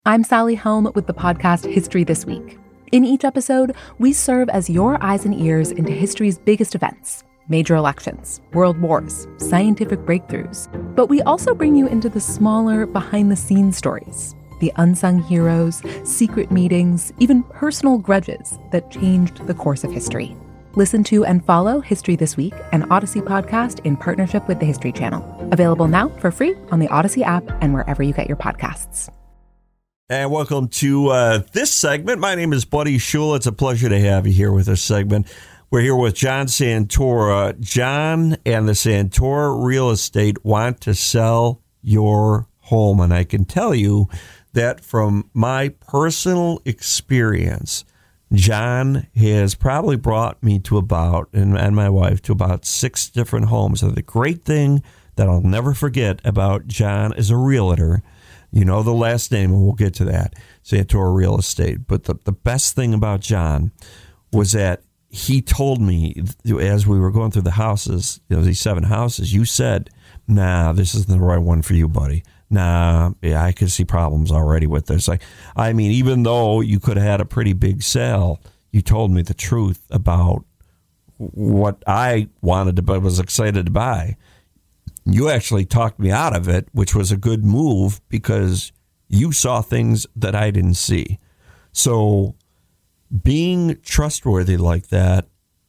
I'm Sally Helm with the podcast History This Week. In each episode, we serve as your eyes and ears into history's biggest events, major elections, world wars, scientific breakthroughs. But we also bring you into the smaller, behind-the-scenes stories, the unsung heroes, secret meetings, even personal grudges that changed the course of history. Listen to and follow History This Week, an Odyssey podcast in partnership with the History Channel. Available now for free on the Odyssey app and wherever you get your podcasts. And welcome to this segment. My name is Buddy Shula. It's a pleasure to have you here with this segment. We're here with John Santora. John and the Santora Real Estate want to sell your home. And I can tell you that from my personal experience, John has probably brought me to about, and my wife, to about 6 different homes. And the great thing that I'll never forget about John as a realtor, you know the last name, and we'll get to that, Santora Real Estate. But the best thing about John was that he told me, as we were going through the houses, these 7 houses, you said, nah, this isn't the right one for you, buddy. Nah, yeah, I could see problems already with this. I mean, even though you could have had a pretty big sale, you told me the truth about what I wanted to buy, was excited to buy. You actually talked me out of it, which was a good move because you saw things that I didn't see. So being trustworthy like that,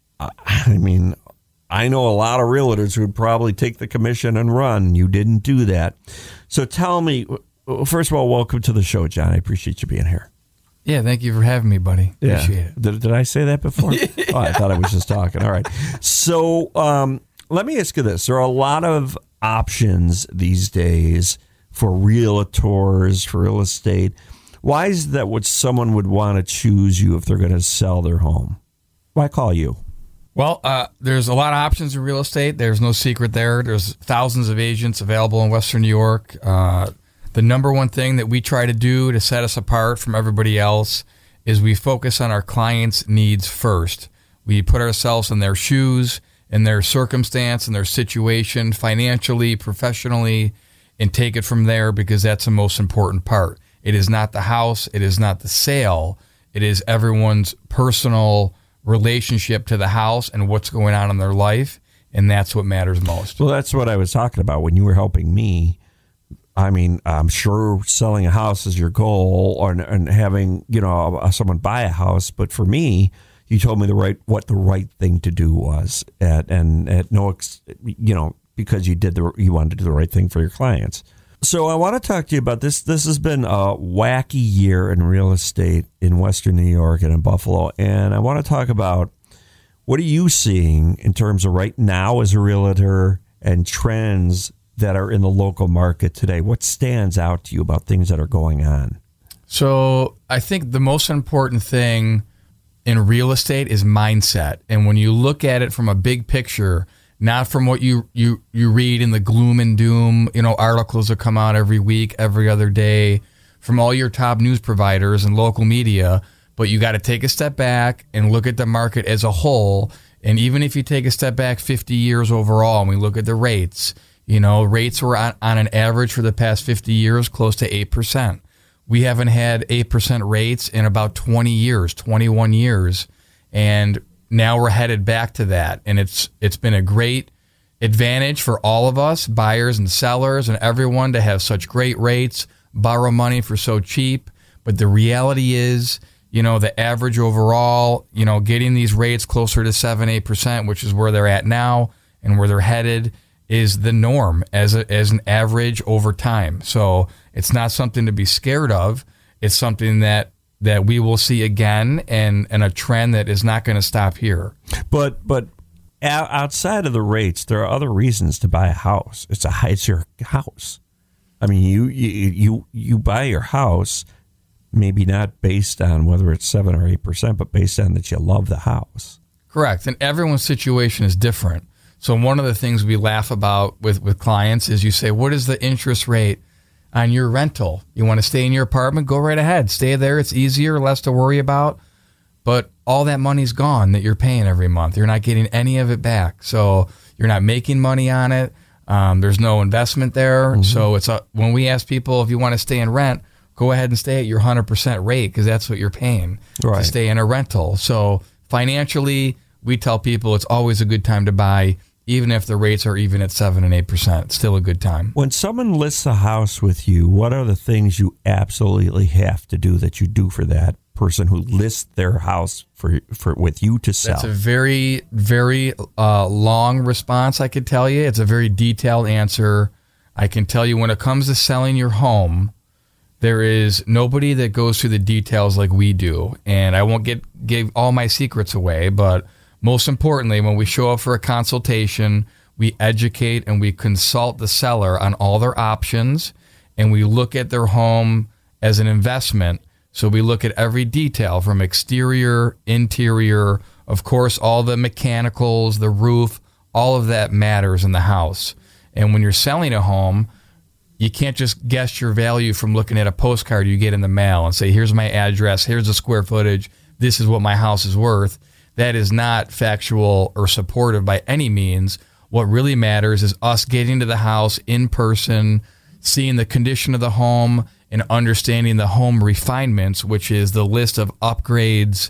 I mean, I know a lot of realtors who would probably take the commission and run. You didn't do that. So tell me, first of all, welcome to the show, John. I appreciate you being here. Yeah, thank you for having me, buddy. Appreciate it. Did I say that before? Yeah. Oh, I thought I was just talking. All right. So let me ask you this. There are a lot of options these days for realtors, for real estate. Why is that what someone would want to choose you if they're going to sell their home? Why call you? Well, there's a lot of options in real estate. There's no secret there. There's thousands of agents available in Western New York. The number one thing that we try to do to set us apart from everybody else is we focus on our clients' needs first. We put ourselves in their shoes, in their circumstance, in their situation, financially, professionally, and take it from there because that's the most important part. It is not the house. It is not the sale. It is everyone's personal relationship to the house and what's going on in their life, and that's what matters most. Well, that's what I was talking about when you were helping me. I mean, I'm sure selling a house is your goal, and having someone buy a house. But for me, you told me what the right thing to do was, because you wanted to do the right thing for your clients. So I want to talk to you about this. This has been a wacky year in real estate in Western New York and in Buffalo. And I want to talk about what are you seeing in terms of right now as a realtor and trends that are in the local market today? What stands out to you about things that are going on? So I think the most important thing in real estate is mindset. And when you look at it from a big picture, not from what you read in the gloom and doom, articles that come out every week, every other day from all your top news providers and local media, but you got to take a step back and look at the market as a whole. And even if you take a step back 50 years overall and we look at the rates, rates were on an average for the past 50 years close to 8%. We haven't had 8% rates in about 20 years, 21 years. And now we're headed back to that, and it's been a great advantage for all of us, buyers and sellers and everyone, to have such great rates, borrow money for so cheap. But the reality is, the average overall, getting these rates closer to 7-8%, which is where they're at now and where they're headed, is the norm as an average over time. So it's not something to be scared of. It's something that we will see again, and a trend that is not going to stop here. But outside of the rates, there are other reasons to buy a house. It's your house. I mean, you buy your house, maybe not based on whether it's 7 or 8%, but based on that you love the house. Correct, and everyone's situation is different. So one of the things we laugh about with clients is you say, what is the interest rate on your rental? You want to stay in your apartment? Go right ahead. Stay there. It's easier, less to worry about. But all that money's gone that you're paying every month. You're not getting any of it back. So you're not making money on it. There's no investment there. Mm-hmm. So when we ask people if you want to stay and rent, go ahead and stay at your 100% rate because that's what you're paying to stay in a rental. So financially, we tell people it's always a good time to buy, even if the rates are even at 7 and 8%. It's still a good time. When someone lists a house with you, what are the things you absolutely have to do that you do for that person who lists their house for with you to sell? That's a very, very long response, I could tell you. It's a very detailed answer. I can tell you when it comes to selling your home, there is nobody that goes through the details like we do. And I won't give all my secrets away, but most importantly, when we show up for a consultation, we educate and we consult the seller on all their options, and we look at their home as an investment. So we look at every detail from exterior, interior, of course, all the mechanicals, the roof, all of that matters in the house. And when you're selling a home, you can't just guess your value from looking at a postcard you get in the mail and say, here's my address, here's the square footage, this is what my house is worth. That is not factual or supportive by any means. What really matters is us getting to the house in person, seeing the condition of the home, and understanding the home refinements, which is the list of upgrades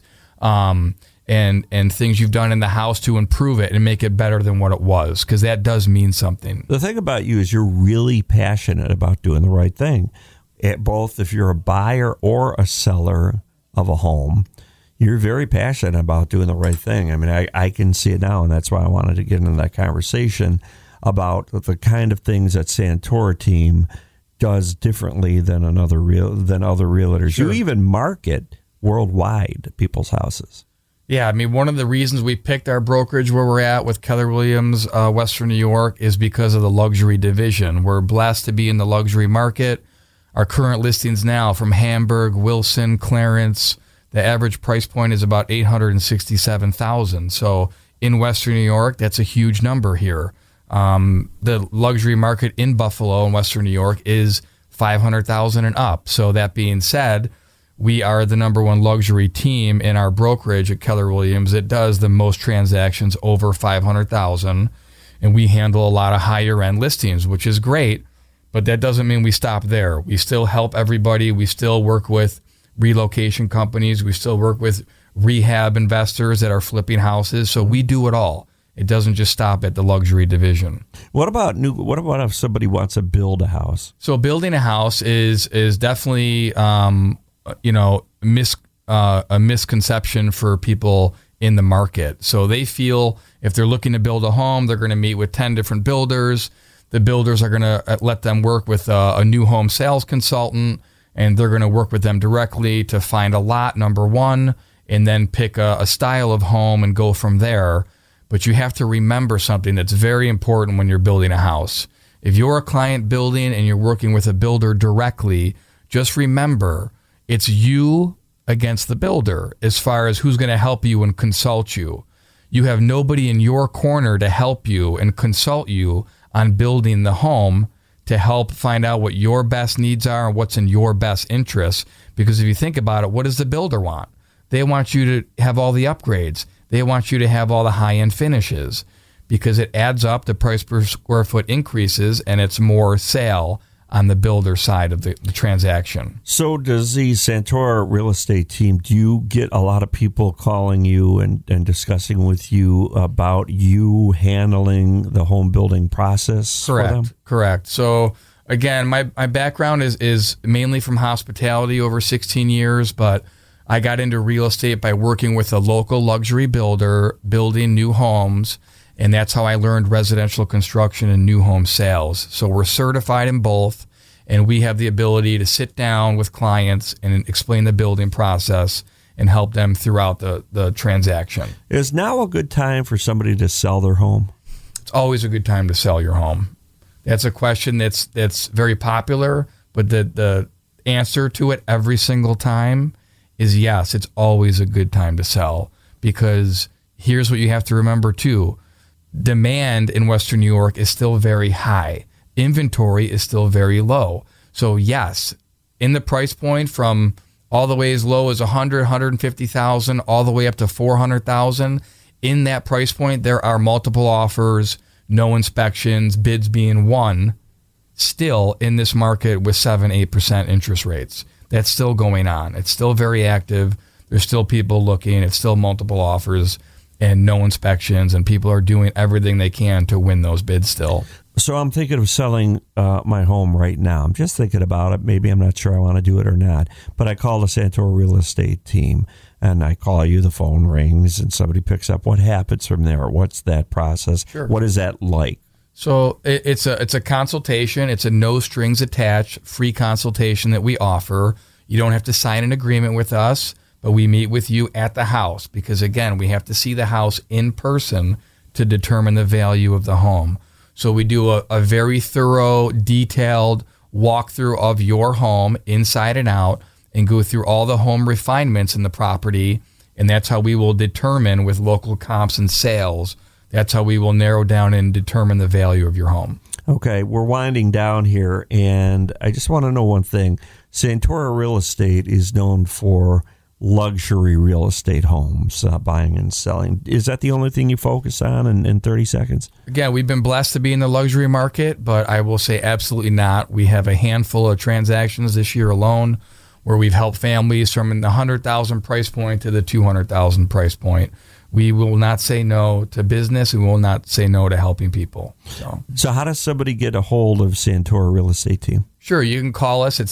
and things you've done in the house to improve it and make it better than what it was, because that does mean something. The thing about you is you're really passionate about doing the right thing. Both if you're a buyer or a seller of a home, you're very passionate about doing the right thing. I mean, I can see it now, and that's why I wanted to get into that conversation about the kind of things that Santora team does differently than other realtors. Sure. You even market worldwide people's houses. Yeah, I mean, one of the reasons we picked our brokerage where we're at with Keller Williams, Western New York, is because of the luxury division. We're blessed to be in the luxury market. Our current listings now from Hamburg, Wilson, Clarence, the average price point is about $867,000. So in Western New York, that's a huge number here. The luxury market in Buffalo and Western New York is $500,000 and up. So that being said, we are the number one luxury team in our brokerage at Keller Williams. It does the most transactions over $500,000, and we handle a lot of higher end listings, which is great. But that doesn't mean we stop there. We still help everybody. We still work with relocation companies. We still work with rehab investors that are flipping houses. So we do it all. It doesn't just stop at the luxury division. What about if somebody wants to build a house? So building a house is definitely a misconception for people in the market. So they feel if they're looking to build a home, they're going to meet with 10 different builders. The builders are going to let them work with a new home sales consultant, and they're going to work with them directly to find a lot, number one, and then pick a style of home and go from there. But you have to remember something that's very important when you're building a house. If you're a client building and you're working with a builder directly, just remember it's you against the builder as far as who's going to help you and consult you. You have nobody in your corner to help you and consult you on building the home to help find out what your best needs are and what's in your best interest. Because if you think about it, what does the builder want? They want you to have all the upgrades. They want you to have all the high-end finishes because it adds up, the price per square foot increases, and it's more sale on the builder side of the transaction. So does the Santora real estate team, do you get a lot of people calling you and discussing with you about you handling the home building process for them? Correct. So again, my background is mainly from hospitality over 16 years, but I got into real estate by working with a local luxury builder, building new homes, and that's how I learned residential construction and new home sales. So we're certified in both, and we have the ability to sit down with clients and explain the building process and help them throughout the transaction. Is now a good time for somebody to sell their home? It's always a good time to sell your home. That's a question that's very popular, but the answer to it every single time is yes, it's always a good time to sell, because here's what you have to remember too. Demand in Western New York is still very high. Inventory is still very low. So yes, in the price point from all the way as low as 100, 150,000, all the way up to 400,000, in that price point, there are multiple offers, no inspections, bids being won. still in this market with 7-8% interest rates. That's still going on. It's still very active. There's still people looking. It's still multiple offers and no inspections, and people are doing everything they can to win those bids still. So I'm thinking of selling my home right now. I'm just thinking about it. Maybe I'm not sure I want to do it or not. But I call the Santora Real Estate team, and I call you. The phone rings, and somebody picks up. What happens from there? What's that process? Sure. What is that like? So it's a consultation. It's a no strings attached free consultation that we offer. You don't have to sign an agreement with us, but we meet with you at the house because, again, we have to see the house in person to determine the value of the home. So we do a very thorough, detailed walkthrough of your home inside and out and go through all the home refinements in the property. And that's how we will determine with local comps and sales. That's how we will narrow down and determine the value of your home. Okay, we're winding down here, and I just want to know one thing. Santora Real Estate is known for luxury real estate homes, buying and selling. Is that the only thing you focus on in 30 seconds? Again, we've been blessed to be in the luxury market, but I will say absolutely not. We have a handful of transactions this year alone where we've helped families from the $100,000 price point to the $200,000 price point. We will not say no to business. We will not say no to helping people. So how does somebody get a hold of Santora Real Estate team? Sure. You can call us at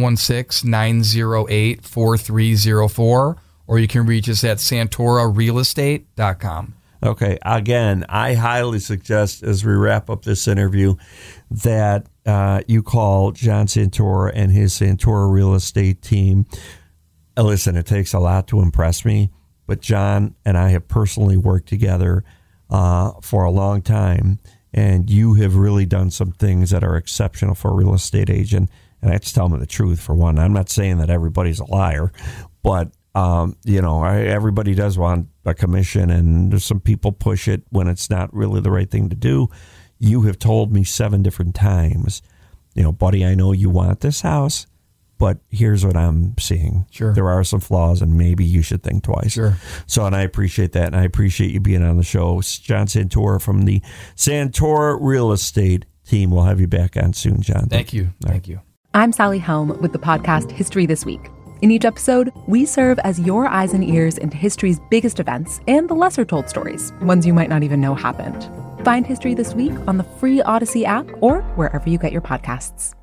716-908-4304, or you can reach us at santorarealestate.com. Okay. Again, I highly suggest as we wrap up this interview that you call John Santora and his Santora Real Estate team. Listen, it takes a lot to impress me. But John and I have personally worked together for a long time, and you have really done some things that are exceptional for a real estate agent. And I have to tell them the truth, for one. I'm not saying that everybody's a liar, but, everybody does want a commission, and there's some people push it when it's not really the right thing to do. You have told me 7 different times, buddy, I know you want this house, but here's what I'm seeing. Sure. There are some flaws, and maybe you should think twice. Sure. So, and I appreciate that, and I appreciate you being on the show. John Santora from the Santora Real Estate team. We'll have you back on soon, John. Thank you. Thank you. I'm Sally Helm with the podcast History This Week. In each episode, we serve as your eyes and ears into history's biggest events and the lesser-told stories, ones you might not even know happened. Find History This Week on the free Odyssey app or wherever you get your podcasts.